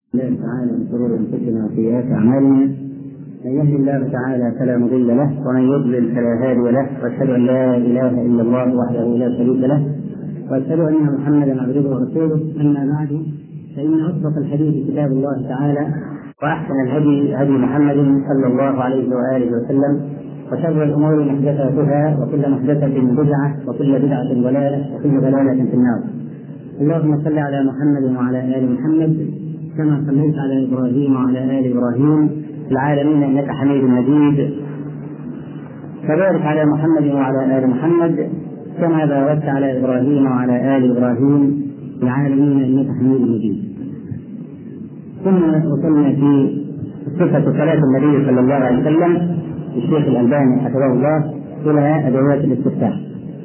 الله تعالى من شرور انفسنا وسيئات اعمالنا، من يهد الله تعالى فلا مضل له ومن يضلل فلا هادي له، واشهد ان لا اله الا الله وحده لا شريك له، واشهد ان محمدا عبده ورسوله. اما بعد، فان اصدق الحديث كتاب الله تعالى، واحسن الهدي هدي محمد صلى الله عليه واله وسلم، وشر الامور محدثاتها، وكل محدثه بدعه، وكل بدعه ضلاله، وكل ضلاله في النار. اللهم صل على محمد وعلى ال محمد كما صليت على إبراهيم وعلى آل إبراهيم في العالمين إنك حميد مجيد، وبارك على محمد وعلى آل محمد كما باركت على إبراهيم وعلى آل إبراهيم في العالمين إنك حميد مجيد. ثم وصلنا في صفة صلاة النبي صلى الله عليه وسلم الشيخ الألباني حفظه الله إلى أدوات الاستفتاح.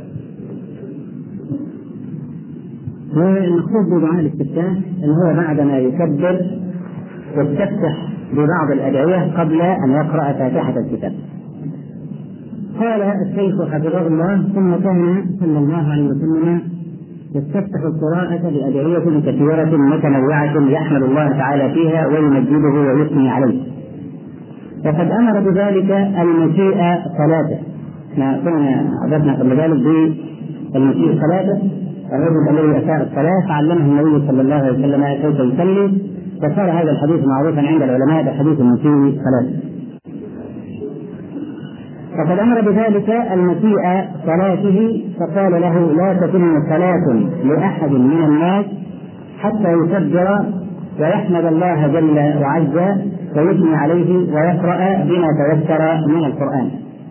والمقصود بدعاء الاستفتاح ان هو بعدما يكبر يستفتح ببعض الادعيه قبل ان يقرا فاتحه الكتاب. قال الشيخ حفظه الله: ثم كان صلى الله عليه وسلم يستفتح القراءه بادعيه كثيره متنوعه يحمد الله تعالى فيها ويمجده ويثني عليه، وقد امر بذلك المسيء ثلاثه. احنا كنا عرفنا قبل ذلك بالمسيء ثلاثه، الرجل الذي اساء الصلاه فعلمه النبي صلى الله عليه وسلم كيف يصلي، فصار هذا الحديث معروفا عند العلماء بحديث المسيء صلاته. فقد امر بذلك المسيء صلاته، فقال له: لا تتم صلاه لاحد من الناس حتى يكبر ويحمد الله جل وعز ويثني عليه ويقرا بما تيسر من القران.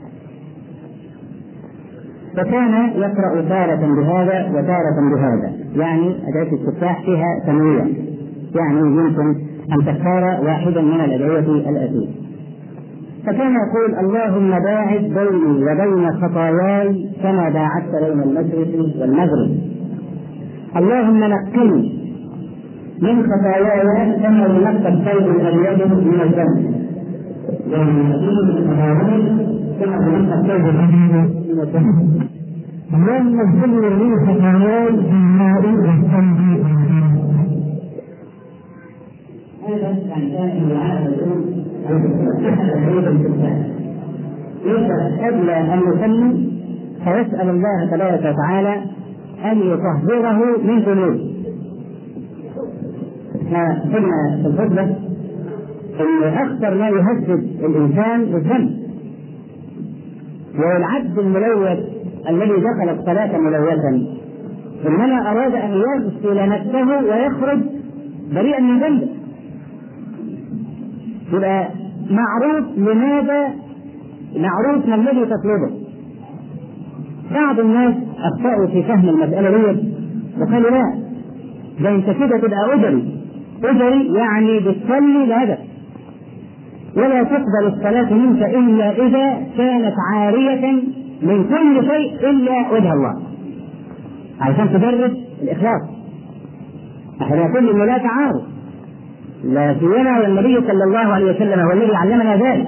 فكان يقرأ تارة بهذا وتارة بهذا، يعني أداة الاستفتاح فيها تنويع، يعني يمكن أن تختار واحدا من الأدعية الآتية. فكان يقول: اللهم باعد بيني وبين خطاياي كما باعدت بين المشرق والمغرب، اللهم نقني من خطاياي كما ينقى الثوب الأبيض من الدم، كما ينقى الثوب الأبيض من الدم، اللهم اغفر لي خطاياي بالماء والثلج. هذا كان دعاء يبدأ قبل أن يصلي فيسأل الله تبارك وتعالى أن يطهره من ذنوبه. احنا قلنا في الخطبة أن أخطر ما يهدد الإنسان الذنب، والعبد الملوث الذي دخل الصلاة ملوثا إنما أراد أن يغسل نفسه ويخرج بريئا من ذنبه. يبقى معروف لماذا، معروف ما الذي تطلبه. بعض الناس أخطأوا في فهم المسألة دي وقالوا: لا، ده أنت كده تبقى أجري يعني بتصلي لهدف، ولا تقبل الصلاة منك إلا إذا كانت عارية من كل شيء إلا وجه الله، عشان تدرس الإخلاص. احنا نقول إنه لا تعارض، لا سيما والنبي صلى الله عليه وسلم هو الذي علمنا ذلك.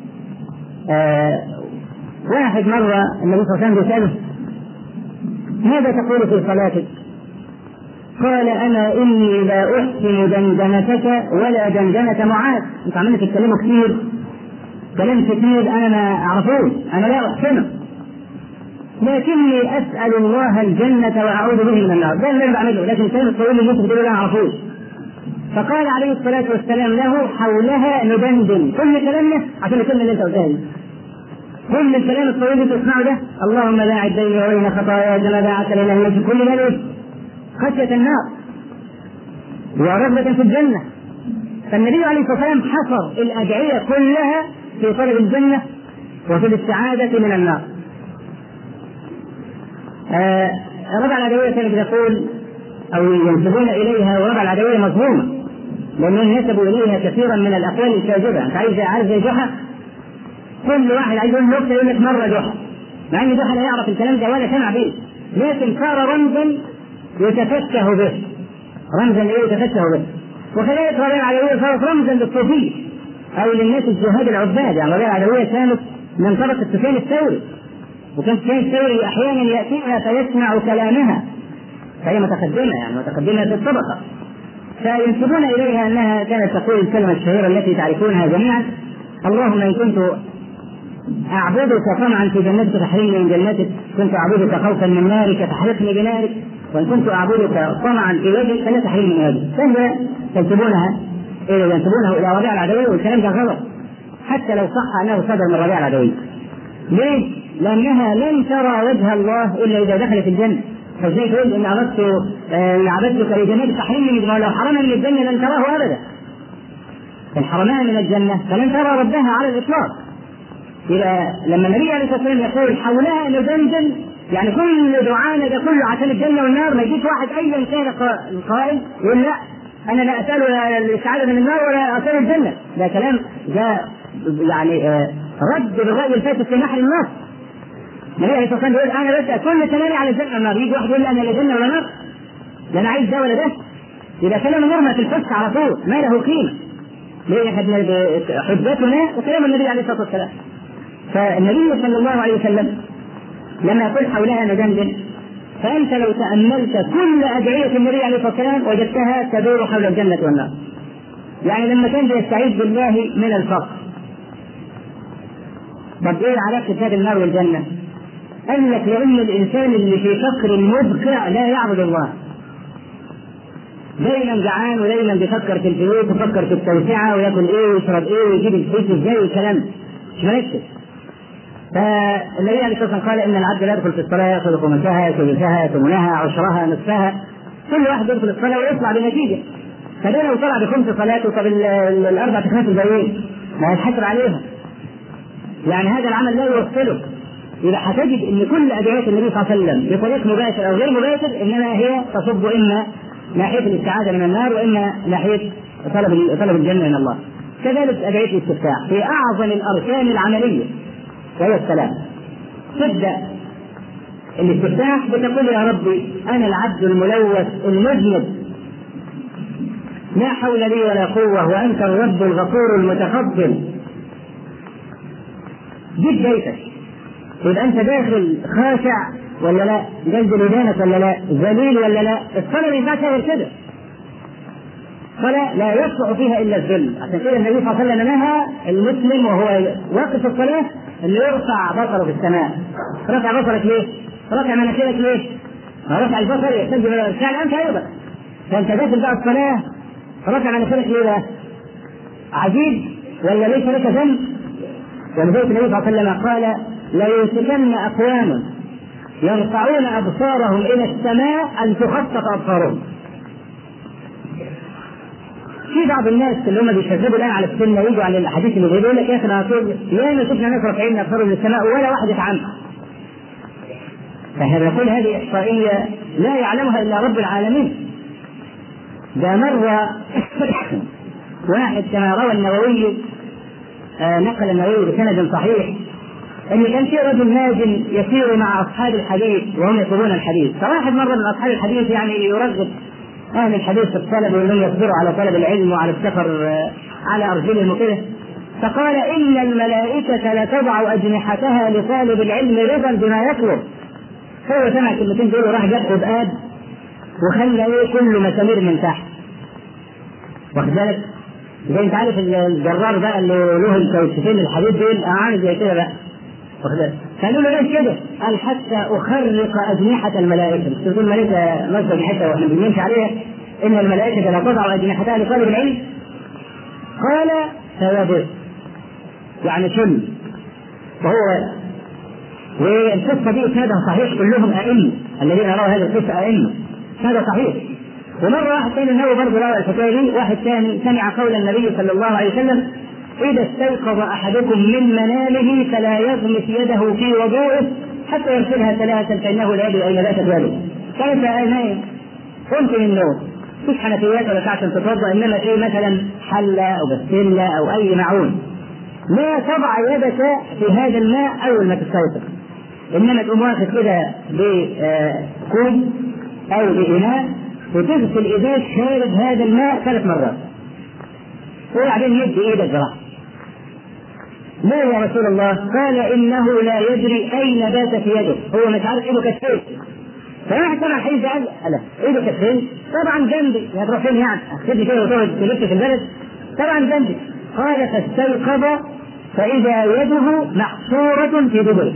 واحد مرة النبي صلى الله عليه وسلم يسأله: ماذا تقول في صلاتك؟ قال: أنا إني لا أحسن دندنتك ولا دندنة معاذ. أنتوا عمالين تتكلموا كثير، كلام كثير أنا ما أعرفوش، أنا لا أحسنه، لكني أسأل الله الجنة وأعوذ به من النار. ده اللي أنا بعمله، لكن الكلام الطويل اللي أنتوا بتقولوا لا أعرفوش. فقال عليه الصلاة والسلام له: حولها ندندن كل كلامنا عشان الكلمة اللي أنت قلتها دي. كل الكلام الطويل اللي تسمعه ده: اللهم باعد بيني وبين خطاياي كما باعدت بين المشرق، كل ذلك خشية النار ورغبة في الجنة. فالنبي عليه الصلاة والسلام حصر الأدعية كلها في طلب الجنة وفي الاستعاذة من النار. ربع الأدعية كانت تقول أو ينسبون إليها، وربع الأدعية مظلومة لأنهم نسبوا إليها كثيرا من الأقوال الكاذبة. أنت عارف زي جحا، كل واحد عايز يقول نكتة يقول لك مرة جحا، مع أن جحا لا يعرف الكلام ده ولا سمع به، لكن صار رمزا يتفشه به، رمزا يتفشه به. وكذلك ربيع العدوية صارت رمزا للصوفية أو للناس الجهاد العباد. يعني ربيع العدوية كانت من طبقة سفيان الثوري، وكان سفيان الثوري أحيانا يأتيها فيسمع كلامها، فهي متقدمة، يعني متقدمة في الطبقة. فينسبون إليها أنها كانت تقول الكلمة الشهيرة التي تعرفونها جميعا: اللهم إن كنت أعبدك طمعا في جنتك تحرمني من جنتك، كنت أعبدك خوفا من نارك تحرقني بنارك، وإن كنت أعبدك طمعا في وجهك فلا تحرمني من وجهك. فهي ينسبونها إلى ربيعة العدوي، والكلام ده غلط حتى لو صح أنه صدر من ربيعة العدوي. ليه؟ لأنها لن ترى وجه الله إلا إذا دخلت الجنة. فازاي تقول إن عبدتك لجنتك تحرمني من جنتك؟ لو حرمني من الجنة لن تراه أبدا. الحرمان من الجنة فلن ترى ربها على الإطلاق. إذا لما النبي عليه الصلاة والسلام يقول حولها ندندن، يعني كل دعانا ده كله عشان الجنة والنار، ما يجيش واحد أيا كان القائل يقول لا أنا لا أسأل السعادة من النار ولا أسأل الجنة. ده كلام ده يعني رد بالرأي الفاسد في نحر النار. النبي عليه الصلاة والسلام يقول أنا بسأل كل كلامي على الجنة والنار، يجي واحد يقول أنا لا جنة ولا نار، لا أنا عايز ده ولا ده. إذا كلام النار ما تلفش على طول، ما له قيمة. ليه؟ حجتنا وكلام النبي عليه الصلاة والسلام. فالنبي صلى الله عليه وسلم لما يقول حولها ندندن، فأنت لو تأملت كل أدعية النبي عليه الصلاة والسلام وجدتها تدور حول الجنة والنار. يعني لما كان يستعيذ بالله من الفقر، طب ايه علاقة هذه النار والجنة؟ قال لك لأن الإنسان اللي في فقر مبكع لا يعبد الله، دايما جعان ودايما بيفكر في الفلوس ويفكر في التوسعة وياكل ايه ويشرب ايه ويجيب الفلوس ازاي والكلام مش مركز. فالنبي عليه الصلاة والسلام قال إن العبد لا يدخل في الصلاة يأخذ خمسها ثلثها ثمنها عشرها نصفها، كل واحد يدخل الصلاة ويطلع بنتيجة. فده لو طلع بخمس صلاته طب الأربع تخماس الباقيين ما يتحسب عليها، يعني هذا العمل لا يوصله. إذا هتجد إن كل أدعية النبي صلى الله عليه وسلم بطريق مباشر أو غير مباشر إنما هي تصب إما ناحية الاستعاذة من النار وإما ناحية طلب الجنة من الله. كذلك أدعية الاستفتاح في أعظم الأركان العملية وهي السلام. تبدأ الاستفتاح بتقول يا ربي أنا العبد الملوث المذنب، لا حول لي ولا قوة وأنت الرب الغفور المتفضل. جيب بيتك، يبقى أنت داخل خاشع ولا لا؟ جلد ودانك ولا لا؟ ذليل ولا لا؟ الصلاة ما ينفعش غير كده. الصلاة لا يصلح فيها إلا الذل. عشان كده النبي صلى الله عليه وسلم نهى المسلم وهو واقف في الصلاة اللي يرفع بصره في السماء. رفع بصرك ليه؟ رفع مناخيرك ليه؟ رفع البصر يحتاج إلى إرسال أنت أيضا. فأنت داخل بقى الصلاة رفع مناخيرك ليه بقى؟ عجيب ولا ليس لك ذنب؟ ولذلك النبي صلى الله عليه وسلم قال لا يمسكن أقوام يرفعون أبصارهم إلى السماء أن تخطف أبصارهم. في بعض الناس اللي هم بيشذبوا الآن على السنة يجوا على الحديث اللي يقول لك يا أخي أنا أقول يا ما شفنا ناس رافعين أبصارهم للسماء ولا واحد يتعامل. فهذا يقول هذه إحصائية لا يعلمها إلا رب العالمين. ده مرة واحد كما روى النووي نقل النووي بسند صحيح أن كان في رجل ناجم يسير مع أصحاب الحديث وهم يطلبون الحديث، فواحد مرة من أصحاب الحديث يعني يرغب أهل الحديث في الطلب وأنهم يصبروا على طلب العلم وعلى السفر على أرجلهم وكده، فقال إن الملائكة لتضع أجنحتها لطالب العلم رضا بما يطلب. هو سمع كلمتين دول وراح جاب قباد وخلى كله مسامير من تحت، واخد بالك؟ زي انت عارف الجرار بقى اللي له الكاوتشين الحديد دول عامل زي كده بقى، واخد بالك؟ قالوا له ليش كده؟ قال حتى أخرق أجنحة الملائكة. مش تقول الملائكة نصب أجنحتها واحنا بنمشي عليها إن الملائكة لا تضع أجنحتها لطالب العلم؟ قال فيبص يعني شل. وهو والقصة دي إسنادها صحيح، كلهم أئمة الذين رأوا هذه القصة أئمة، هذا صحيح. ومرة واحد ثاني النووي برضه روى الحكاية دي، واحد ثاني سمع قول النبي صلى الله عليه وسلم إذا استيقظ أحدكم من منامه فلا يغمس يده في وضوءه حتى يغسلها ثلاثا فإنه لا يدري أين باتت يده. كيف نايم؟ قمت من النوم مش حنفيات ولا ساعة تتوضأ، إنما شيء مثلا حلة أو بسلة أو أي معون، لا تضع يدك في هذا الماء أول ما تستيقظ، إنما تقوم واخد كده بكوب أو بإناء وتغسل إيديك خارج هذا الماء 3 مرات وبعدين يدي إيدك راح. لا يا رسول الله، قال إنه لا يدري أين بات في يده، هو مش عارف إيده كتفين، فواحد طبعا الحديث ده قال لا ايده كانت فين؟ طبعا جنبي. هتروح فين يعني؟ اخدني كده وتقعد تلف في البلد؟ طبعا جنبي. قال فاستيقظ فاذا يده محصوره في دبره.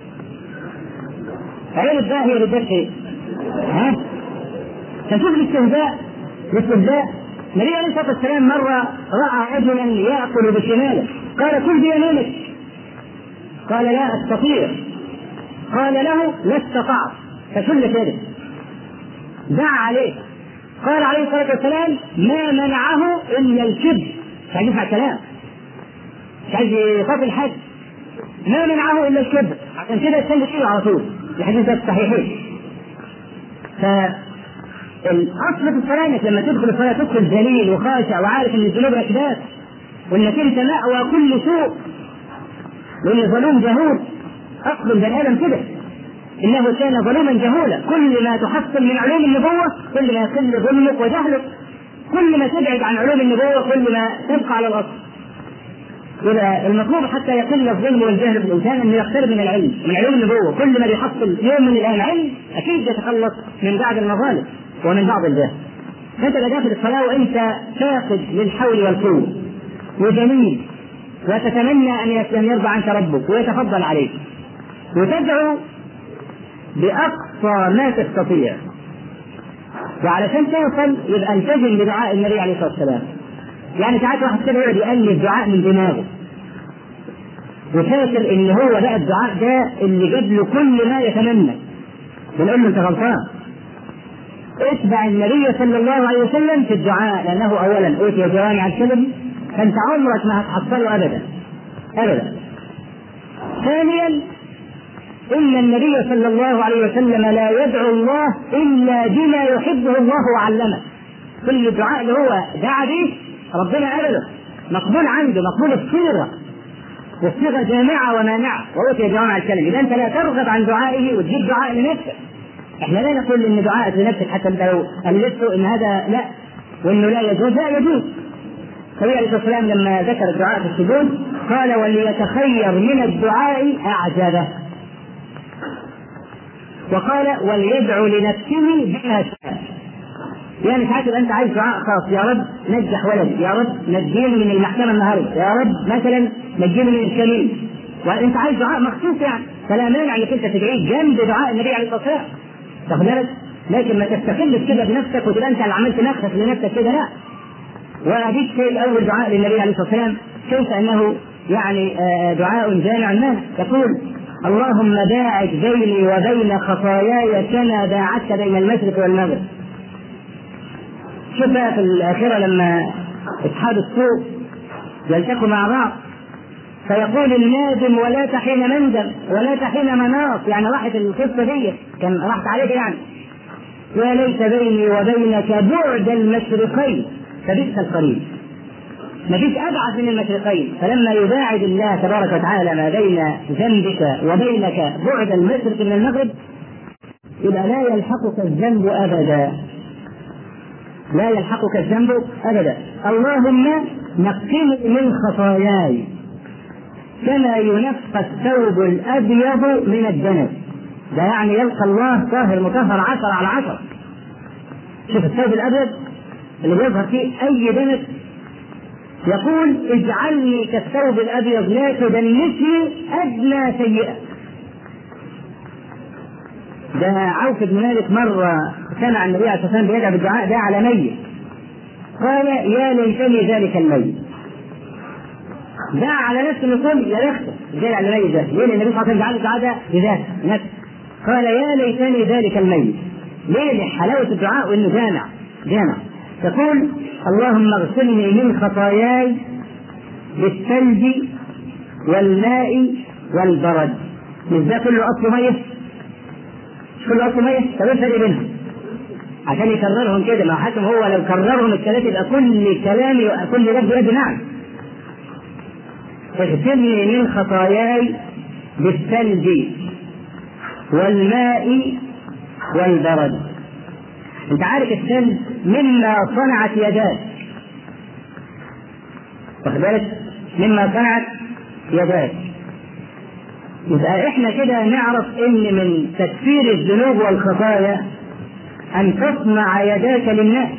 عرفت بقى هي ردت ايه؟ ها؟ فشوف الاستهزاء. النبي عليه الصلاه والسلام مره راى رجلا ياكل بشماله، قال كل بيمينك، قال لا استطيع، قال له لا استطعت، فشل كده دعا عليه. قال عليه الصلاه والسلام ما منعه الا الكبر، مش عايز يسمع كلام، مش عايز يخاف الحد، ما منعه الا الكبر، عشان كده يستنى فيه على طول. الحديث ده صحيحين. فالاصل في الصلاه انك لما تدخل الصلاه تدخل ذليل وخاشع وعارف ان الذنوب اكداس وانك انت مأوى كل سوء، وان ظلوم جهول. اصل البني ادم كده، انه كان ظلوما جهولا. كل ما تحصل من علوم النبوه كل ما يقل ظلمك وجهلك، كل ما تبعد عن علوم النبوه كل ما تبقى على الاصل. يبقى المطلوب حتى يقل الظلم والجهل في الانسان انه يقترب من العلم، من علوم النبوه. كل ما بيحصل يوم من الايام علم اكيد يتخلص من بعض المظالم ومن بعض الجهل. فانت داخل الصلاه وانت فاقد للحول والقوه وجميل، وتتمنى ان يرضى عنك ربك ويتفضل عليك، وتدعو باقصى ما تستطيع. وعلشان توصل يبقى التزم بدعاء النبي عليه الصلاه والسلام. يعني ساعات واحد كده يقعد يألف دعاء من دماغه وفاكر ان هو بقى الدعاء ده اللي جاب له كل ما يتمنى. بنقول له انت غلطان، اتبع النبي صلى الله عليه وسلم في الدعاء، لانه اولا اوتي جوامع الكلم فانت عمرك ما هتحصله ابدا ابدا. ثانيا ان النبي صلى الله عليه وسلم لا يدعو الله الا بما يحبه الله وعلمه. كل الدعاء اللي هو دعا به ربنا قبله، مقبول عنده، مقبول الصيغه، والصيغه جامعه ومانعه، واوتي جوامع الكلم. اذا انت لا ترغب عن دعائه وتجيب دعاء لنفسك. احنا لا نقول ان دعائك لنفسك حتى لو الفته ان هذا لا، وانه لا يجوز، لا يجوز. النبي عليه الصلاه والسلام لما ذكر الدعاء في السجود قال وليتخير من الدعاء اعجبه، وقال وليدعو لنفسه بما شاء. يعني ساعات انت عايز دعاء خاص، يا رب نجح ولدي، يا رب نجيني من المحكمه النهارده، يا رب مثلا نجيني من الكمين، وانت عايز دعاء مخصوص يعني، فلا مانع انك انت تدعيه جنب دعاء النبي عليه الصلاه والسلام، تاخد بالك؟ لكن ما تستقلش كده بنفسك وتبقى انت اللي عملت نفسك لنفسك كده، لا. واديك شيء اول دعاء للنبي عليه الصلاه والسلام كيف انه يعني دعاء جامع الناس، يقول اللهم باعد بيني وبين خطاياي كما باعدت بين المشرق والمغرب. شوف بقى في الآخرة لما أصحاب السوء يلتقوا مع بعض فيقول النادم ولا تحين مندم ولا تحين مناص، يعني راحت القصة دي كان راحت عليك يعني، يا ليت بيني وبينك بعد المشرقين فبئس القريب. ما فيش أبعد من المشرقين، فلما يباعد الله تبارك وتعالى ما بين ذنبك وبينك بعد المشرق من المغرب يبقى لا يلحقك الذنب أبدا، لا يلحقك الذنب أبدا. اللهم نقني من خطاياي كما ينقى الثوب الأبيض من الدنس. ده يعني يلقى الله طاهر مطهر 10/10. شوف الثوب الأبيض اللي بيظهر فيه أي دنس، يقول اجعلني كالثوب الأبيض لا تدنسني أدنى سيئة. ده عوف بن مالك مرة سمع النبي عليه الصلاة والسلام بيدعو بالدعاء ده على ميت، قال يا ليتني ذلك الميت. دعا على نفسه يقول يا بخته جاي على الميت ده، ليه؟ النبي صلى الله عليه وسلم جعل الدعاء ده بذاته نفسه، قال يا ليتني ذلك الميت. ليه؟ حلاوة الدعاء وانه جامع. تقول اللهم اغسلني من خطاياي بالثلج والماء والبرد. مش ده كله اصله ميه؟ كل أصل مية. طب ايش الفرق بينهم؟ عشان يكررهم كده، ما حكم هو لو كررهم الثلاثة يبقى كل كلامي كل لفظ يد نعم. اغسلني من خطاياي بالثلج والماء والبرد. انت عارف الثلج مما صنعت يداك، واخد بالك؟ مما صنعت يداك. يبقى احنا كده نعرف ان من تكفير الذنوب والخطايا ان تصنع يداك للناس.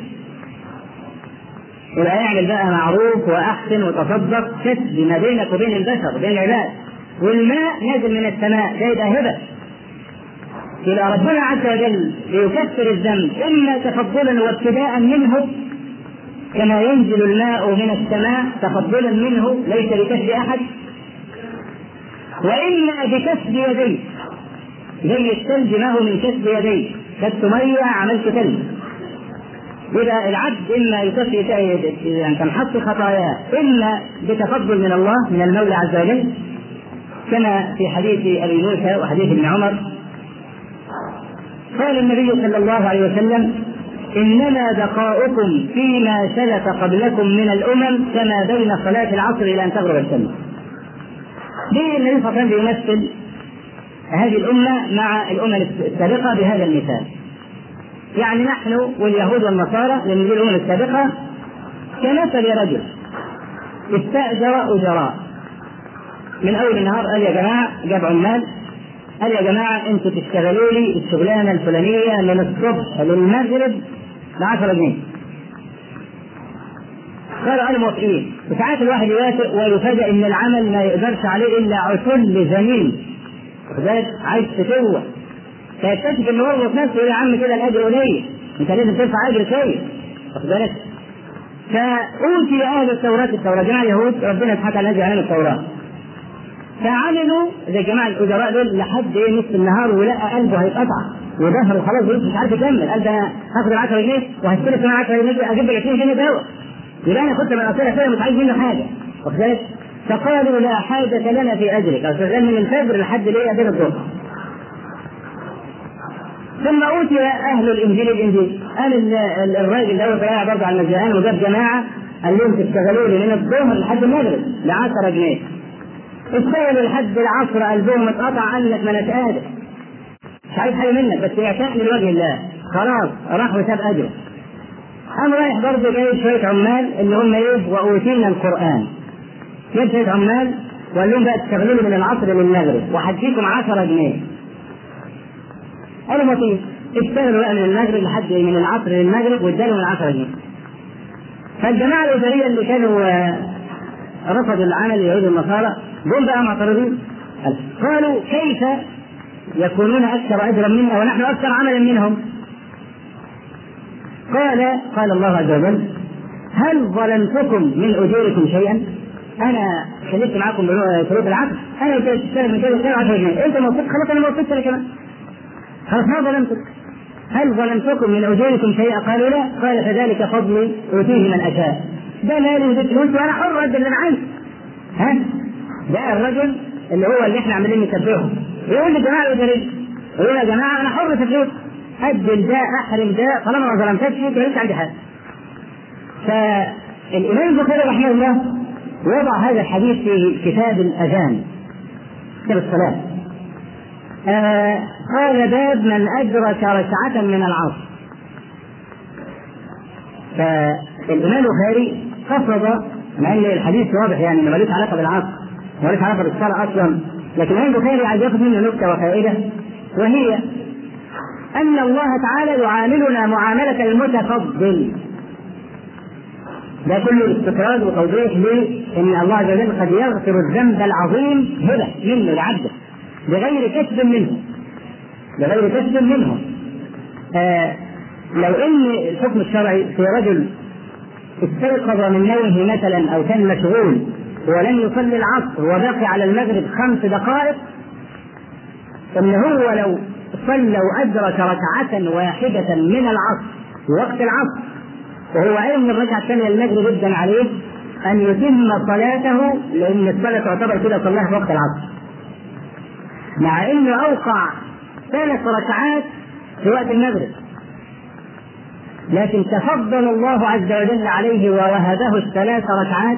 يبقى اعمل بقى معروف واحسن وتصدق، كسب ما بينك وبين البشر وبين العباد. والماء نازل من السماء، ده يبقى هبه. يبقى ربنا عز وجل ليكفر الذنب اما تفضلا وابتداء منه كما ينزل الماء من السماء تفضلا منه ليس بكسب احد، واما بكسب يديه زي الثلج ما هو من كسب يديه، كسب ميه عملت ثلج. يبقى العبد اما يكفي يعني تنحط خطاياه اما بتفضل من الله من المولى عز وجل كما في حديث ابي موسى وحديث ابن عمر قال النبي صلى الله عليه وسلم: انما بقاؤكم فيما سلف قبلكم من الامم كما بين صلاه العصر الى ان تغرب الشمس. ليه النبي صلى الله عليه وسلم يمثل هذه الامه مع الامم السابقه بهذا المثال؟ يعني نحن واليهود والنصارى لأن دي الأمم السابقة كمثل رجل استأجر أجراء من أول النهار، قال يا جماعة جاب عمال، قال يا جماعة أنتوا تشتغلوا لي الشغلانة الفلانية من الصبح للمغرب ب10 جنيه. قالوا أنا موافقين. وساعات الواحد يوافق ويفاجأ إن العمل ما يقدرش عليه إلا عسل زميل وذلك عايز تسوى، فيكتشف ان هو في نفسه يا عم كده الاجر قليل، انت لازم ترفع اجر كويس، واخد بالك؟ فاوتي اهل التوراه جماعه اليهود ربنا سبحانه وتعالى نزل عليهم التوراه، فعملوا زي جماعه الاجراء دول لحد نصف النهار ولقى قلبه هيتقطع وظهره خلاص مش عارف يكمل. قال ده هاخد 10 جنيه وهشتري كمان 10 جنيه اجيب لك 20 جنيه دواء، يبقى انا كنت من اصلها كده مش عايز منه حاجه، واخد بالك؟ فقالوا لا حاجه لنا في اجرك، او شغال من الفجر لحد ليه بين الظهر. ثم أوتي أهل الإنجيل قال الراجل ده طلع برضه على المجاعين وجاب جماعة قال لهم تشتغلوا لي من الظهر لحد المغرب ب10 جنيه. اشتغلوا لحد العصر قلبهم اتقطع، قال لك ما أناش قادر مش عايز حاجة منك بس يعتاق لوجه الله، خلاص راح وساب أجره. قام رايح برضه جايب شوية عمال اللي هم إيه وأوتينا القرآن، جايب شوية عمال وقال لهم بقى تشتغلوا لي من العصر للمغرب وهديكم 10 جنيه. قالوا مطير، اشتغلوا بقى من المغرب لحد من العصر للمغرب وادالوا من 10 جنيه. فالجماعه الاسريه اللي كانوا رفضوا العمل اليهود والنصارى دول بقى معترضين، قالوا كيف يكونون اكثر اجرا منا ونحن اكثر عملا منهم؟ قال الله عز وجل: هل ظلمتكم من اجوركم شيئا؟ انا خليت معكم شروط العقد، انا قلت تشتغل من كذا 10 جنيه، انت موافق خلاص انا موافقت انا كمان، خلاص ما ظلمتك. هل ظلمتكم من اجوركم شيئا؟ قالوا لا. قال فذلك فضلي اوتيه من اشاء، ده مالي وده فلوس وانا حر قد اللي انا عايزه. ها ده الرجل اللي هو اللي احنا عاملين نتبعه يقول للجماعه الاداريه، يقول يا جماعه انا حر في فلوس، ادل ده احرم ده طالما ما ظلمتكش انت ليش عندي حاجه. فالامام البخاري رحمه الله وضع هذا الحديث في كتاب الاذان كتاب الصلاه، قال باب من أدرك ركعة من العصر. فالإمام البخاري قصد، مع أن الحديث واضح يعني إنه ملوش علاقة بالعصر ملوش علاقة بالصلاة أصلا، لكن الإمام البخاري عايز ياخذ منه نكتة وفائدة، وهي أن الله تعالى يعاملنا معاملة المتفضل. ده كله استطراد وتوضيح لأن الله عز وجل قد يغفر الذنب العظيم هبة منه لعبده بغير كسب منه. لو ان الحكم الشرعي في رجل استيقظ من نومه مثلا او كان مشغول ولم يصلي العصر وبقي على المغرب 5 دقائق، ان هو لو صلى وادرك ركعة واحدة من العصر في وقت العصر وهو علم الركعة الثانية المغرب جدا عليه ان يتم صلاته، لان الصلاة تعتبر كده صلاها في وقت العصر، مع انه اوقع 3 ركعات في وقت المغرب، لكن تفضل الله عز وجل عليه ووهبه 3 ركعات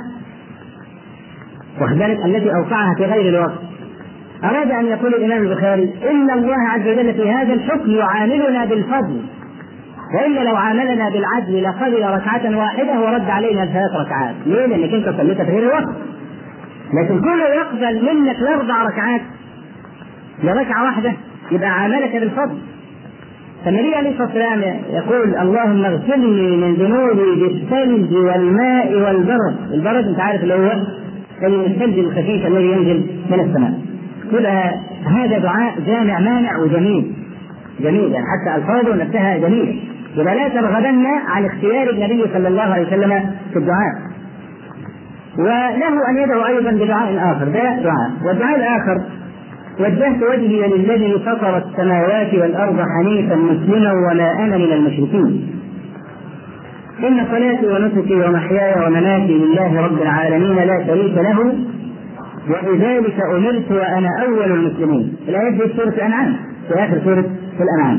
وذلك التي اوقعها في غير الوقت. اراد ان يقول الامام البخاري ان الله عز وجل في هذا الحكم يعاملنا بالفضل، والا لو عاملنا بالعدل لقبل ركعة واحدة ورد علينا 3 ركعات. ليه؟ لانك انت صليت في غير الوقت، لكن كله يقبل منك 4 ركعات لركعة واحدة يبقى عاملك بالفضل. فالنبي عليه الصلاة والسلام يقول اللهم اغسلني من ذنوبي بالثلج والماء والبرد. البرد انت عارف اللي هو الثلج الخفيف الذي ينزل من السماء. يبقى هذا دعاء جامع مانع وجميل جميل، يعني حتى الفاظه نفسها جميله. يبقى لا ترغبن عن اختيار النبي صلى الله عليه وسلم في الدعاء. وله ان يدعو ايضا بدعاء اخر، ده دعاء. والدعاء الاخر وجهت وجهي للذي فطر السماوات والارض حنيفا مسلما وما انا من المشركين ان صلاتي ونسكي ومحياي ومماتي لله رب العالمين لا شريك له وبذلك امرت وانا اول المسلمين. الايه في سوره الانعام، في اخر سوره الانعام.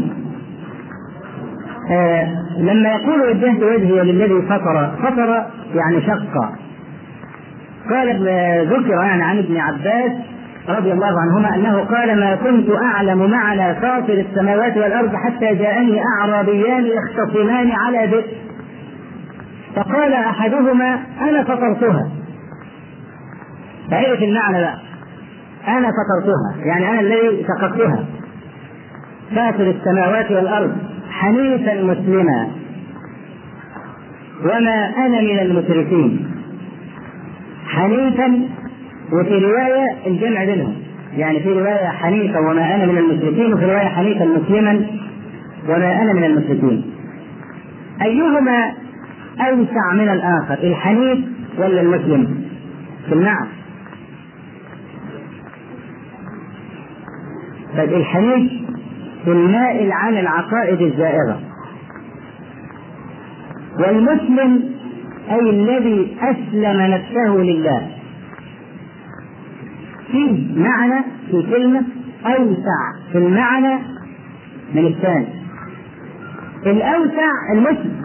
لما يقول وجهت وجهي للذي فطر يعني شق. قال ذكر يعني عن ابن عباس رضي الله عنهما انه قال ما كنت اعلم معنى فاطر السماوات والارض حتى جاءني اعرابيان يختصمان على بئر فقال احدهما انا فطرتها. فعرف المعنى بقى، انا فطرتها يعني انا الذي سقطتها. فاطر السماوات والارض حنيفا مسلما وما انا من المشركين. حنيفا، وفي روايه الجمع بينهم، يعني في روايه حنيفا وما انا من المشركين، وفي روايه حنيفا مسلما وما انا من المشركين. ايهما اوسع من الاخر، الحنيف ولا المسلم في المعنى؟ الحنيف في المائل عن العقائد الزائغة، والمسلم أي الذي أسلم نفسه لله. في معنى في كلمة أوسع في المعنى من الثاني. الأوسع المسلم،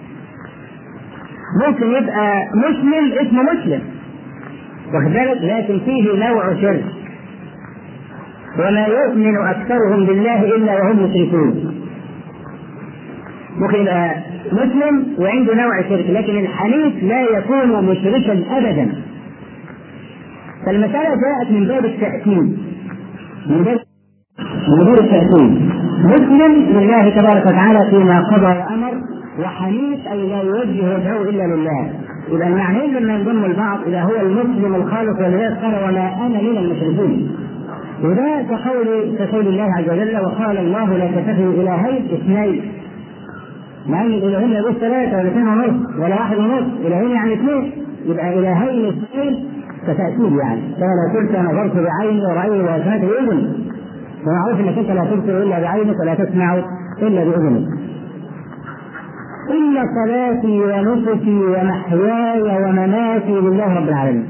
ممكن يبقى مسلم اسمه مسلم واخد بالك، لكن فيه نوع شرك، وما يؤمن أكثرهم بالله إلا وهم مشركون. ممكن يبقى مسلم وعنده نوع شرك، لكن الحنيف لا يكون مشركا أبدا. فالمسألة جاءت من باب التأكيد، من باب التأكيد. مسلم لله تبارك وتعالى فيما قضى وأمر، وحنيف أي لا يوجه يدعو إلا لله. إذا المعنيين لما ينضم البعض إذا هو المسلم الخالق ولذلك قال وما أنا من المشركين. وده كقول الله عز وجل وقال الله لا تتخذوا إلهين اثنين، مع ان الالهين لا يقول ثلاثه ولا اثنين ونص ولا واحد ونص، الهين يعني اثنين، يبقى الهين اثنين كتاكيد. يعني كما لو قلت نظرت بعيني ورأيي وسمعت باذني، ومعروف انك انت لا تبصر الا بعينك ولا تسمع الا باذنك. ان صلاتي ونسكي ومحياي ومماتي لله رب العالمين.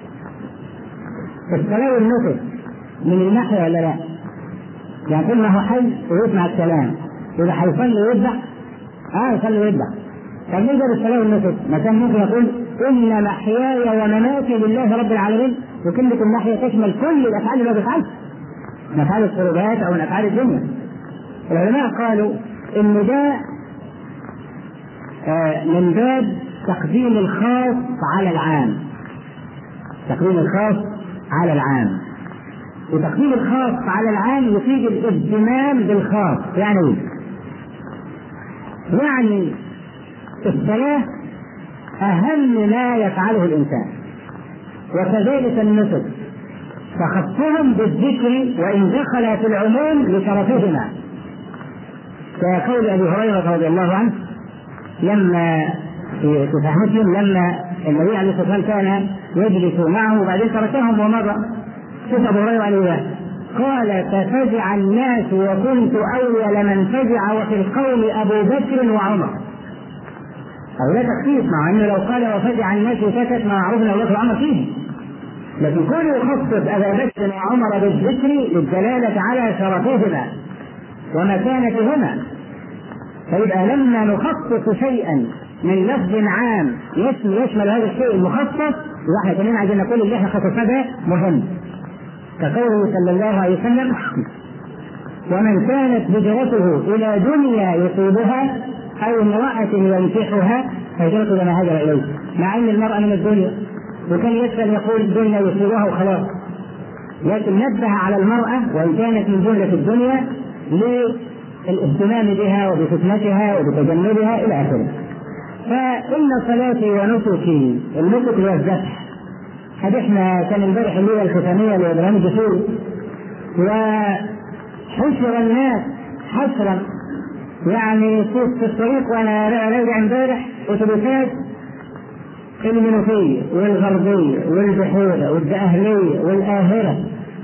الصلاه والنسك من المحيا ولا لا؟ يعني كل ما هو حي ويسمع الكلام، اذا هيصلي ويذبح يصلي ويذبح. طب ليه جاب الصلاه والنسك؟ مثلا ممكن يقول ان محياي ومماتي لله رب العالمين، وكلمه المحيا تشمل كل الافعال اللي بتفعلها، من افعال القربات او من افعال الدنيا. العلماء قالوا ان ده من باب تقديم الخاص على العام، تقديم الخاص على العام. وتقديم الخاص على العام يفيد الاهتمام بالخاص. يعني الصلاة أهم ما يفعله الإنسان، وكذلك النسك، فخصهم بالذكر وإن دخل في العموم لشرفهما، كقول أبي هريرة رضي الله عنه لما في صحيح مسلم لما النبي عليه الصلاة والسلام كان يجلس معه وبعدين تركهم ومضى، شوف أبو هريرة عليه قال ففزع الناس وكنت أول من فزع وفي القوم أبو بكر وعمر. أو لا تخفيف، مع أنه لو قال وفزع الناس وسكت ما معروف أن أبو بكر وعمر فيه، لكن كل يخصص أبا بكر وعمر بالذكر للدلالة على شرفهما ومكانتهما. فيبقى لما نخصص شيئا من لفظ عام يشمل هذا الشيء المخصص، واحنا كمان عايزين نقول اللي احنا خصصناه ده مهم، كقوله صلى الله عليه وسلم ومن كانت هجرته الى دنيا يصيبها او امرأة ينكحها فهجرته لما هاجر اليه، مع ان المرأة من الدنيا، وكان يسأل يقول الدنيا يصيبها وخلاص، لكن نبه على المرأة وإن كانت من جملة الدنيا للاهتمام بها وبفتنتها وبتجنبها إلى آخره. فإن صلاتي ونسكي، النسك هو الذبح. حديثنا كان امبارح الليلة الختامية لإبراهيم الدسوقي، وحشر الناس حشرا، يعني في الطريق وأنا راجع امبارح أتوبيسات المنوفية والغربية والبحيرة والدقهلية والآهرة،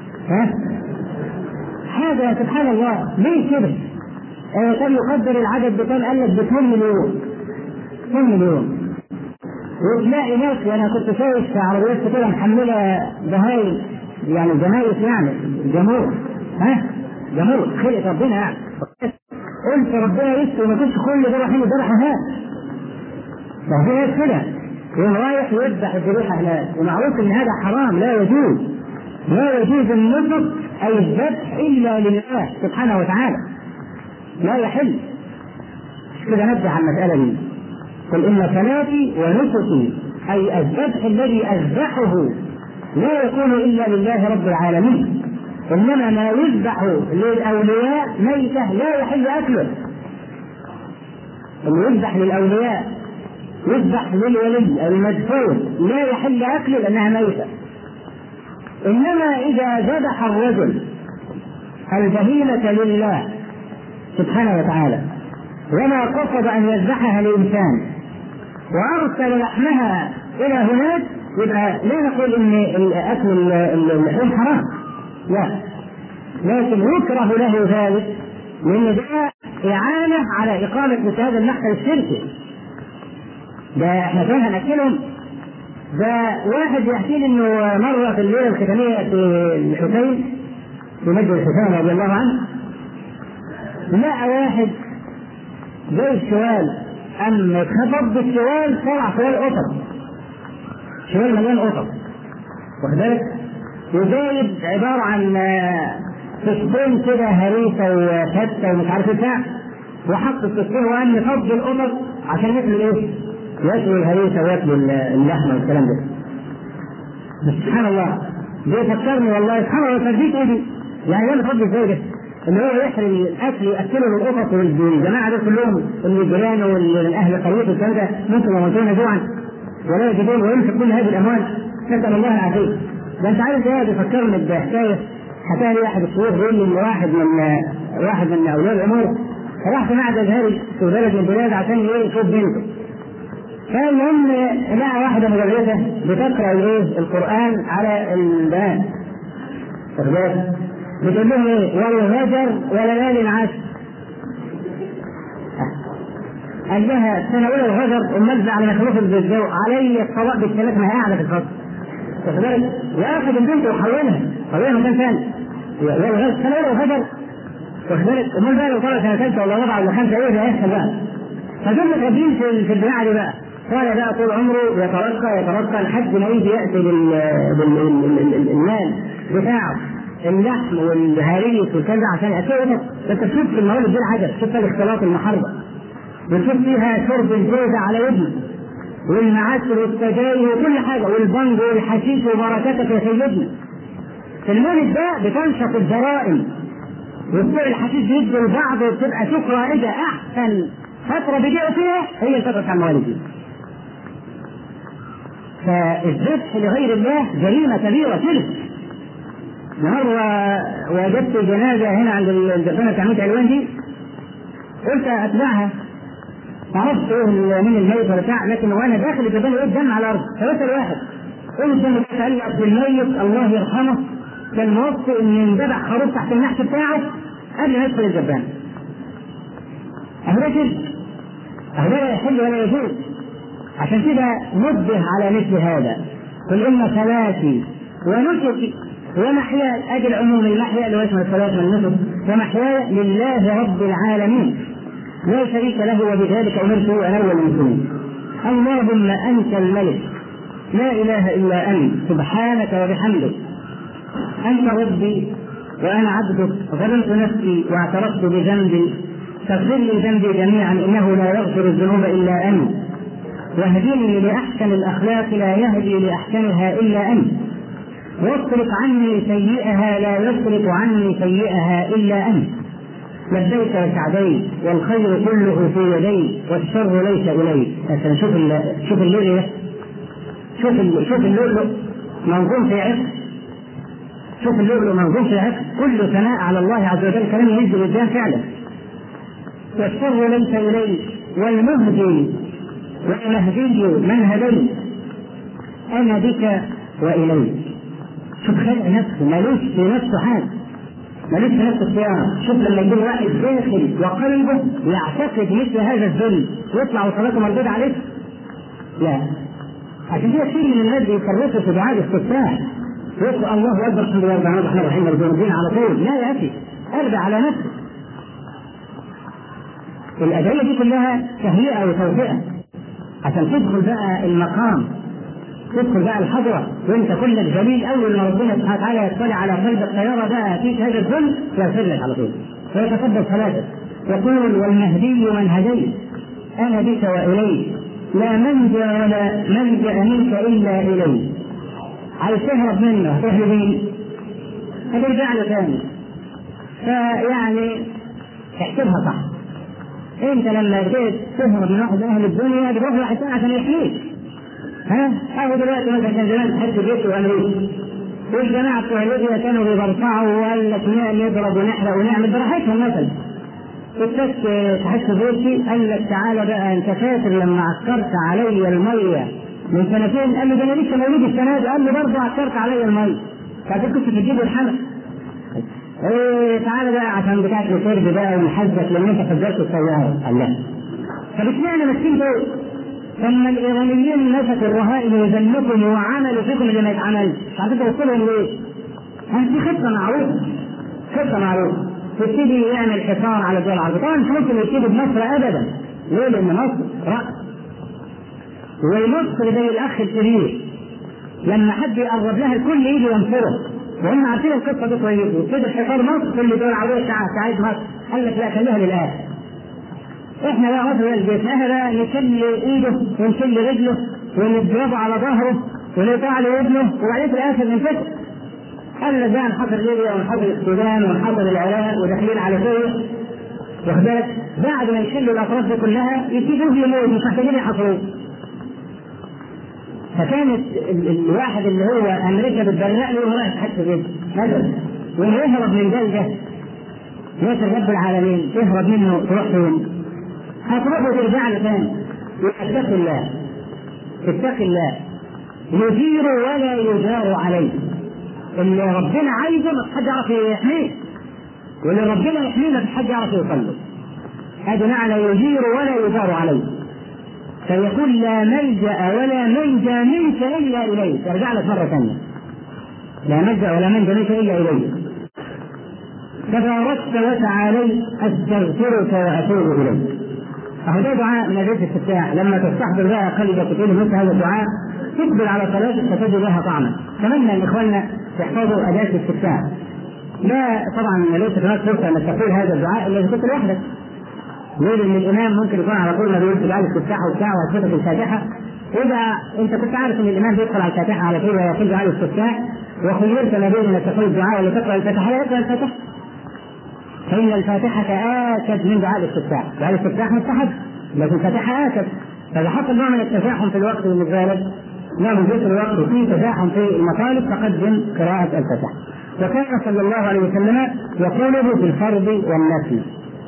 هذا سبحان الله ليه كده؟ كان يقدر العدد بكم؟ قال لك ب2 مليون. 2 مليون. وتلاقي ناس، وانا كنت شايف عربيات كده محمله بهايم، يعني جمايس، يعني جمهور، جمهور خلق ربنا، يعني قلت ربنا يستر ما كنتش كل ده رايحين يذبحوا هناك. ففي ناس كده يوم رايح يذبح الذبيحه هناك، ومعروف ان هذا حرام، لا يجوز. لا يجوز النسك اي الذبح الا لله سبحانه وتعالى، لا يحل. كده نبدا على المساله دي. قل إن صلاتي ونسكي أي الذبح الذي أذبحه لا يكون إلا لله رب العالمين، إنما ما يذبح للأولياء ميتة لا يحل أكله. اللي يذبح للأولياء، يذبح للولي المدفون، لا يحل أكله لأنها ميتة. إنما إذا ذبح الرجل البهيمة لله سبحانه وتعالى وما قصد أن يذبحها لإنسان وأرسل لحمها إلى هناك، يبقى لا نقول إن أكل اللحوم حرام، لا، لكن يكره له ذلك لأن ده إعانة على إقامة مثل هذا المحتل الشركي. ده إحنا كنا هنأكلهم. ده واحد يحكي لي إنه مرة في الليلة الختامية في الحسين، في مسجد الحسين رضي الله عنه، لقى واحد زي الشوال، أما خطب بالشوال طلع شوال قطط، شوال مليان قطط، واخد بالك؟ وجايب عبارة عن فستين كده هريسة وفتة ومش عارف ايه، وحط الفستين وقال نفض القطط عشان ياكلوا ايه؟ ياكلوا الهريسة وياكلوا اللحمة والكلام ده. سبحان الله، ده فكرني والله سبحان الله، تربيت ايه دي؟ يعني ده نفض ازاي ده؟ اللي هو يحرم الاكل ياكله للقطط والجماعه دول كلهم، الجيران والاهل قريته وكذا، ممكن يموتون جوعا ولا يجدون ويمسك كل هذه الاموال، نسال الله العافيه. ده انت عارف ده بيفكرني بحكايه حكاها لي احد الشيوخ، بيقول لي ان واحد من اولياء الامور راح في معهد ازهري في بلد من البلاد عشان يشوف بنته. فالمهم لقى واحده مدرسه بتقرا القران على البنات، بتقول لهم ايه؟ والهجر وليالي العشر. قال لها سنة أولى الهجر ومنزع على مخلوق بالجو علي الطلاق بالثلاث، ما هي قاعدة في الفصل، واخد بالك؟ ياخد البنت ويحولها مكان ثاني. والهجر سنة أولى الهجر، واخد بالك؟ امال بقى لو طلع سنة ثالثة ولا رابعة ولا خمسة ايه اللي هيحصل بقى؟ فدول متربيين في البناء دي بقى. قال بقى طول عمره يترقى لحد ما يجي يأتي بالمال بتاعه، اللحم والهريس وكذا عشان يأكله. انت تشوف في المواد دي العجب، شوف الاختلاط المحرمة، بتشوف فيها شرب الجوزة على ابنه والمعسل والسجاير وكل حاجة والبنج والحشيش وبركاتك يا سيدنا. في المولد ده بتنشط الجرائم، وبتوع الحشيش بيدوا لبعض وبتبقى سوق رائجة. أحسن فترة بيجيئوا فيها هي الفترة بتاع الموالد دي. فالذبح لغير الله جريمة كبيرة كده. مرة وجدت جنازة هنا عند الدفنة بتاع علوان دي، قلت أتبعها، معرفش ايه من الميت ولا بتاع، لكن وانا داخل الجبال لقيت دم على الارض، فبسأل واحد قلت الدم قال لي اصل الميت الله يرحمه كان موصي ان ينذبح خروف تحت النحش بتاعه قبل ما يدخل الجبان. اهو لا يحل ولا يجوز. عشان كده نبه على مثل هذا. قل ان صلاتي ونسكي ومحياي، اجل عموم المحيا اللي هو اسمه الصلاه والنسك، ومحياي لله رب العالمين لا شريك له وبذلك امرت وانا اول المسلمين. اللهم انت الملك لا اله الا انت سبحانك وبحمدك، انت ربي وانا عبدك، ظلمت نفسي واعترفت بذنبي، فاغفر لي ذنبي جميعا انه لا يغفر الذنوب الا انت، واهدني لاحسن الاخلاق لا يهدي لاحسنها الا انت، واصرف عني سيئها لا يصرف عني سيئها إلا أنت، لبيك وسعديك والخير كله في يديك والشر ليس إليك. شوف اللؤلؤ، شوف اللؤلؤ منظوم في عقد، شوف اللؤلؤ منظوم في عقد، كل ثناء على الله عز وجل كلام ينزل قدام فعلا. والشر ليس إليك والمهدي والمهدي من هديت أنا بك وإليك. شوف خلق نفسه، ملوش في نفسه حاجة، ملوش في نفسه صيانة. شوف لما يكون واحد داخل وقلبه يعتقد مثل هذا الذل يطلع وصلاته مردودة عليه؟ لا. عشان كده كثير من الناس بيفرطوا في دعاء الاستفتاح، يقول الله أكبر الحمد لله رب العالمين الرحمن الرحيم مالك يوم الدين على طول. لا يا أخي، ارجع على نفسك. الأدعية دي كلها تهيئة وتوفئة عشان تدخل بقى المقام، تدخل بقى الحضرة وانت كلك جليل. اول ما ربنا سبحانه وتعالى يطلع على قلب الطيارة بقى فيك هذا الذل يغفر لك على طول ويتقبل صلاتك. يقول والمهدي من هديت انا بك واليك لا منجى ولا ملجأ منك الا اليك. عايز تهرب منه هتهرب مين؟ هترجع له ثاني. فيعني احسبها صح. انت لما بديت تهرب من واحد اهل الدنيا بتروح واحد ثاني عشان يحميك. أهو دلوقتي مثلا كان زمان تحس الجيش وأمريكا والجماعة بتوع ليبيا كانوا بيبرطعوا وقال لك نضرب ونحرق ونعمل براحتهم مثلا. التك تحس بيتي قال لك تعالى بقى أنت فاكر لما عكرت علي المية من سنتين؟ قال لي ده أنا لسه مولود السنة دي. قال لي برضه عكرت علي المية. فكنت تجيب الحمل. تعالى بقى عشان بتاعت الكرب بقى ونحذك لما أنت فجرت السيارة. قال لا. طب اشمعنى ماسكين دول؟ لما الإيرانيين مسكوا الرهائن وذلكم وعملوا فيكم اللي ما يتعملش، عشان توصلهم ليه؟ دي خطة معروفة، خطة معروفة. تبتدي يعمل حصار على الدول العربية. طبعا مش ممكن يبتدي بمصر أبدا. ليه؟ لأن مصر رأس، ومصر زي الأخ الكبير لما حد يقرب لها الكل يجي ينصره، وهم عارفين القصة دي كويس. كده حصار مصر كل الدول العربية ساعد مصر. قال لك لا خليها للآخر. احنا بقى مصر البيت احنا بقى نشل ايده ونشل رجله ونضربه على ظهره ونقطع له ابنه وبعدين في الاخر ننفك. قال لك بقى نحضر ليبيا ونحضر السودان ونحضر العراق وداخلين على سوريا. واخد بالك؟ بعد ما يشلوا الاطراف دي كلها يسيبوه يموت مش محتاجين يحصروه. فكانت الواحد اللي هو امريكا بتبرق له وراح تحت بيته مثلا ويهرب من ده ياسر رب العالمين تهرب منه تروح فين؟ هتروح وترجع له ثاني. اتق الله، اتق الله. يجير ولا يجار عليه. اللي ربنا عايزه ما حد يعرف يحميه، واللي ربنا يحميه ما حد يعرف يوصل له. هذا معنى يجير ولا يجار عليه. فيقول لا ملجأ ولا منجى منك الا اليك. ارجع لك مره ثانيه. لا ملجأ ولا منجى منك الا اليك. تباركت وتعاليت استغفرك واتوب اليك. أهو ده دعاء من أدعية الاستفتاح. لما تستحضر بها قلبك وتقول مثل هذا الدعاء تقبل على صلاتك فتجد لها طعما. أتمنى أن إخواننا يحفظوا أداة الاستفتاح. لا طبعا ليست هناك فرصة أنك تقول هذا الدعاء إلا إذا كنت لوحدك. يقول إن الإمام ممكن يكون على طول ما بيقول دعاء الاستفتاح وبتاع ويثبت الفاتحة. إذا أنت كنت عارف أن الإمام بيدخل على الفاتحة على طول ويقول دعاء الاستفتاح وخيرت ما بين أنك تقول الدعاء ولا تقرأ الفاتحة لا تقرأ الفاتحة. فإن الفاتحة آكد من دعاء الاستفتاح. دعاء الاستفتاح مستحب لكن الفاتحة آكد. فإذا حصل نوع من التزاحم في الوقت بالنسبة لك، نوع من جزء الوقت وفي تزاحم في المطالب فقدم قراءة الفاتحة. وكان صلى الله عليه وسلم يقوله في الفرض والنفل.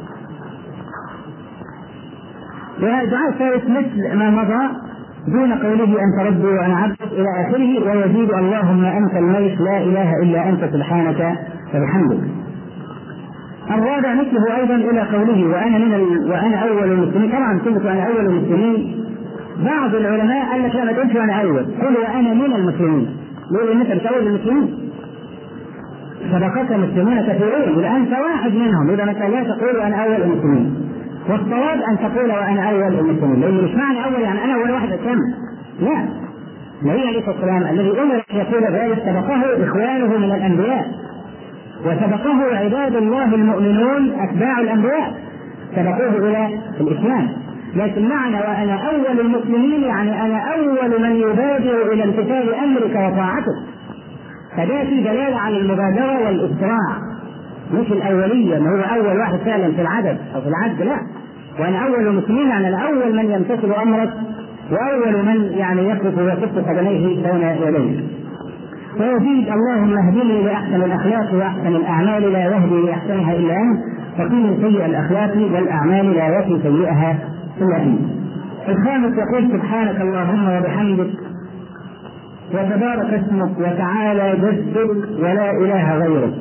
والدعاء الثالث مثل ما مضى دون قوله أنت ربي وأنا عبدك إلى آخره، ويزيد اللهم أنت الملك لا إله إلا أنت سبحانك وبحمدك. الرابع مثله أيضا إلى قوله وأنا أول المسلمين. طبعا كلمة وأنا أول المسلمين بعض العلماء قال لك لا ما تقولش وأنا أول، قل وأنا من المسلمين. ليه؟ لأنك مش أول المسلمين، سبقك مسلمون كثيرين إذا أنت واحد منهم. إذا مثلا لا تقول وأنا أول المسلمين، والصواب أن تقول وأنا أول المسلمين، لأن مش معنى أول يعني أنا أول واحد أتم. لا، النبي عليه الصلاة والسلام الذي أمر أن يقول ذلك سبقه إخوانه من الأنبياء، وسبقه عباد الله المؤمنون أتباع الأنبياء سبقوه إلى الإسلام. لكن معنى وأنا أول المسلمين يعني أنا أول من يبادر إلى امتثال أمرك وطاعتك. فده في دلالة على المبادرة والإسراع، مش الأولية إن هو أول واحد فعلا في العدد أو في العد، لا، وأنا أول المسلمين، أنا الأول من يمتثل أمرك وأول من يعني يقف ويكف قدميه بين يديه. ويزيد اللهم اهدني لأحسن الأخلاق وأحسن الأعمال لا يهدي لأحسنها إلا أنت، وقيل سيء الأخلاق والأعمال لا يهدي سيئها إلا أنت. الخامس يقول سبحانك اللهم وبحمدك وتبارك اسمك وتعالى جدك ولا إله غيرك،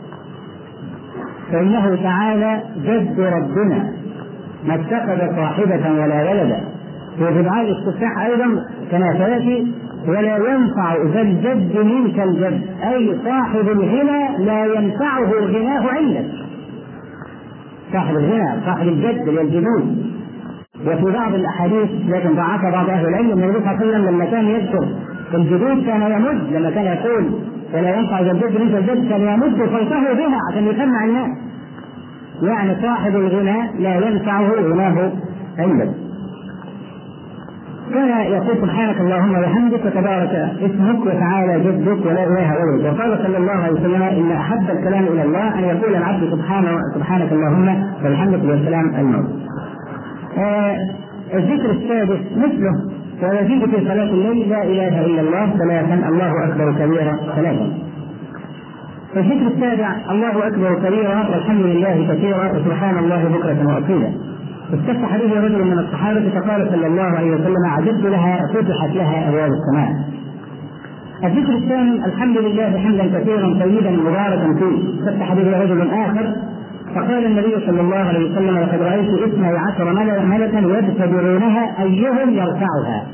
فإنه تعالى جد ربنا ما اتخذ صاحبة ولا ولدا. وفي دعاء الاستفتاح أيضا كما سيأتي ولا ينفع ذا الجد منك الجد، أي صاحب الغنى لا ينفعه غناه عندك، صاحب الغنى صاحب الجد للجدود. وفي بعض الأحاديث لكن ضعفها بعض أهل العلم أن النبي صلى الله عليه وسلم لما كان يذكر الجدود كان يمد، لما كان يقول ولا ينفع ذا الجد منك الجد كان يمد صوته بها عشان يسمع الناس، يعني صاحب الغنى لا ينفعه غناه عندك. كان يقول سبحانك اللهم وبحمدك وتبارك اسمك وتعالى جدك ولا اله غيرك. وقال صلى الله عليه وسلم ان احب الكلام الى الله ان يقول العبد سبحانك اللهم وبحمدك والسلام الموت. الذكر السادس مثله ويزيد في صلاة الليل لا اله الا الله ثلاثا، الله اكبر كبيرا ثلاثا. الذكر السابع الله اكبر كبيرا والحمد لله كثيرا وسبحان الله بكرة واصيلا. استفتح به رجل من الصحابة فقال صلى الله عليه وسلم عجبت لها فتحت لها أبواب السماء. الذكر الثاني الحمد لله حمدا كثيرا طيبا مباركا فيه. استفتح به رجل آخر فقال النبي صلى الله عليه وسلم لقد رأيت 12 ملكا يبتدرونها أيهم يرفعها.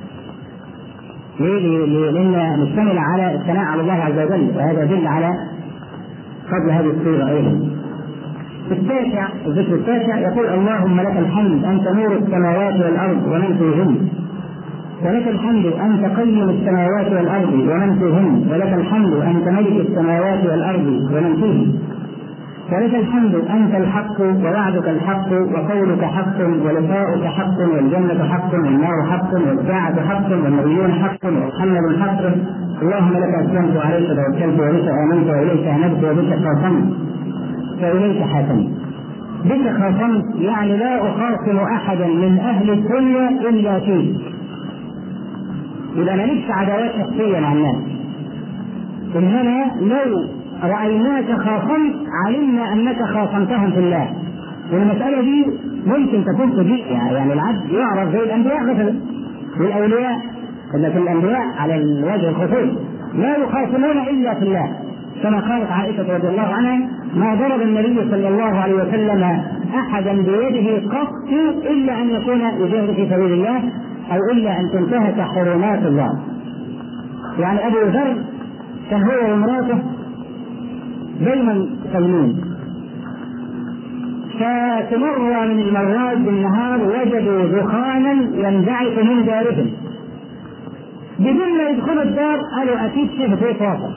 لأن مشتمل على الثناء على الله عز وجل، وهذا يدل على فضل هذه الصورة أيضا. التاسع الذكر التاسع يقول اللهم لك الحمد أنت نور السماوات والأرض ومن فيهن، ولك الحمد أنت قيم السماوات والأرض ومن فيهن، ولك الحمد أنت ملك السماوات والأرض ومن فيهن، ولك الحمد أنت الحق ووعدك الحق وقولك حق ولقاؤك حق والجنة حق والنار حق والساعة حق والنبيون حق ومحمد حق. اللهم لك أسلمت وعليك توكلت وبك آمنت وإليك أنبت وبك خاصمت وإليك حاكمت. بك خاصمت يعني لا أخاصم أحدا من أهل الدنيا إلا فيك، إذا مالكش عداوات شخصية مع الناس، إنما لو رأيناك خاصمت علمنا أنك خاصمتهم في الله. والمسألة دي ممكن تكون تضيء، يعني العبد يعرف زي الأنبياء مثلا والأولياء، لكن الأنبياء على الوجه الخصوصي لا يخاصمون إلا في الله، كما قالت عائشة رضي الله عنها ما ضرب النبي صلى الله عليه وسلم أحدا بيده قط إلا أن يكون يجاهد في سبيل الله أو إلا أن تنتهك حرمات الله. يعني أبو ذر كان هو وامراته دائما صايمين، فتمر من المرات بالنهار وجدوا دخانا ينبعث من دارهم، بدون ما يدخلوا الدار قالوا أكيد شيء في واقع،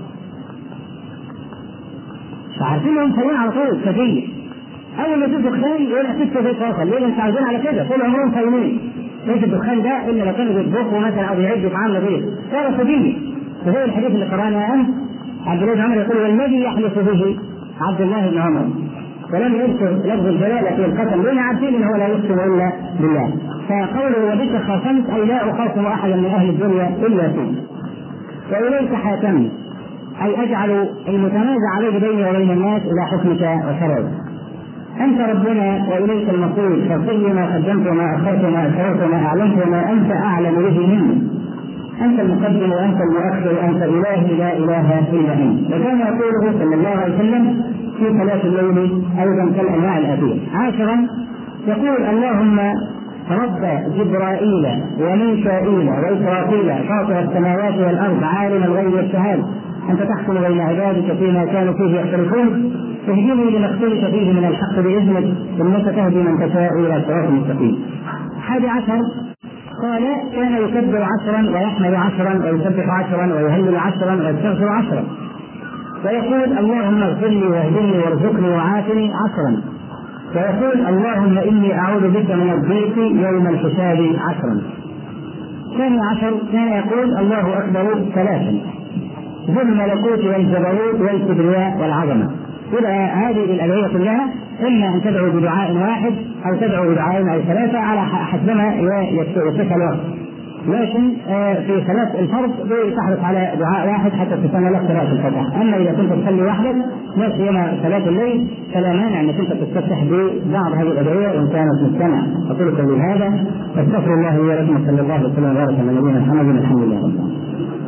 فعارفينهم صايمين على طول كثير. أول ما تشوف دخان يقول أكيد في واقع، ليه أنت عايزين على كده؟ طول عمرهم صايمين، ليش الدخان ده إلا لو كانوا بيطبخوا مثلا أو بيعدوا طعام لطيف صار صديق. وهو الحديث اللي قرأناه أمس عبد الله بن عمر يقول والذي يحلف به عبد الله بن عمر، ولم يذكر لفظ الجلالة في القسم لأن عارفين إن هو لا يقسم إلا بالله. فقوله وبك خاصمت أي لا أخاصم أحدا من أهل الدنيا إلا فيك، وإليك حاكمني أي أجعل المتنازع عليه بيني وبين الناس إلى حكمك وشرعك. أنت ربنا وإليك المصير، فاغفر لي ما قدمت وما أخرت وما أسررت وما أعلنت وما أنت أعلم به مني، أنت المقدم وأنت المؤخر وأنت إلهي لا إله إلا أنت. وكان يقوله صلى الله عليه وسلم في صلاة الليل أيضا كالأنواع الآتية. عاشرا يقول اللهم رب جبرائيل وميكائيل وإسرافيل فاطر السماوات والأرض عالم الغيب والشهادة أنت تحكم بين عبادك فيما كانوا فيه يختلفون تهديني لما اختلف فيه من الحق بإذنك إنك تهدي من تشاء إلى صراط مستقيم. 11 قال كان يكبر 10 ويحمد 10 ويسبح 10 ويهلل 10 ويستغفر 10 ويقول اللهم اغفر لي واهدني وارزقني وعافني 10 ويقول اللهم إني أعوذ بك من الضيق يوم الحساب 10. ثاني 10 كان يقول الله أكبر 3 ذو الملكوت والجبروت والكبرياء والعظمة. إذا هذه الأدعية كلها إما أن تدعو بدعاء واحد أو تدعو بدعاء أو ثلاثة على حسبما يتسع الوقت، لكن في صلاة الفرض تحرص على دعاء واحد حتى تسمى لك قراءة الفاتحة. أما إذا كنت تصلي وحدك لا سيما صلاة الليل فلا مانع أنك أنت تستفتح ببعض هذه الأدعية وإن كانت مستمعة. أقول قولي هذا واستغفر الله لي ولكم صلى الله وسلم وبارك على نبينا محمد الحمد لله رب العالمين.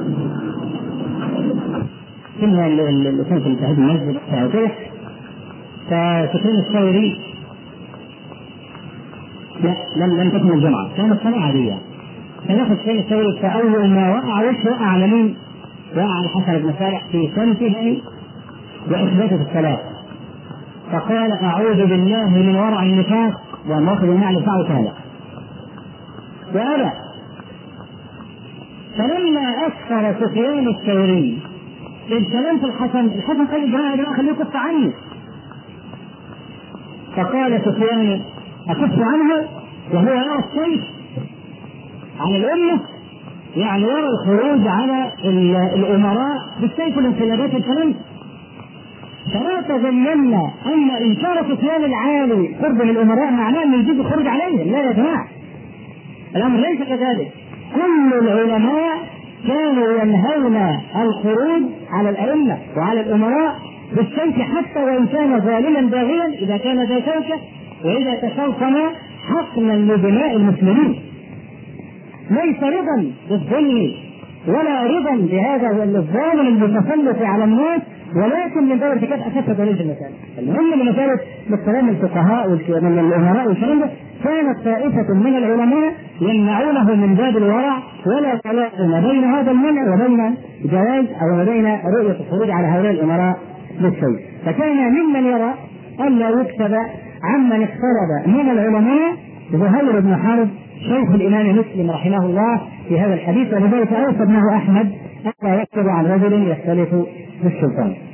كنا اللي كان في تهديد المسجد كده فسفيان الثوري لم تكن الجمعة، كانت صلاة عادية، فناخذ سفيان الثوري فأول ما وقع وقع على مين؟ وقع على الحسن بن صالح في سنته وإثباته في الصلاة، فقال أعوذ بالله من ورع النفاق وموقف النعل فعل هذا وأبى. فلما أكثر سفيان الثوري الكلام في الحسن قال جماعة خليه يكف عني، فقال سفيان أكف عنه وهو يرى السيف على الأمة، يعني يرى الخروج على الأمراء بالسيف والانقلابات الكلام. فلا تظنن أن إنكار سفيان العالي قرب من الأمراء معناه أن يجب الخروج عليهم، لا يا جماعة، الأمر ليس كذلك. كل العلماء كانوا ينهون الخروج على الأئمة وعلى الأمراء بالسيف حتى وإن كان ظالما باغيا إذا كان ذا شوكة، وإذا تشوكم حقنا لدماء المسلمين. ليس رضا بالظلم ولا رضا بهذا الظالم المتسلط على الناس، ولكن من باب ارتكاب أساس دليل المسائل. المهم من مسألة كلام الفقهاء من الأمراء والكلام ده كانت طائفة من العلماء يمنعونه من باب الورع، ولا تلاقي بين هذا المنع وبين جواز أو بين رؤية الخروج على هؤلاء الأمراء بالسيف. فكان ممن يرى أن لا يكتب عمن اقترب من العلماء زهير بن حرب شيخ الإمام مسلم رحمه الله في هذا الحديث، ولذلك أوصى ابنه أحمد ألا يكتب عن رجل يختلف بالسلطان.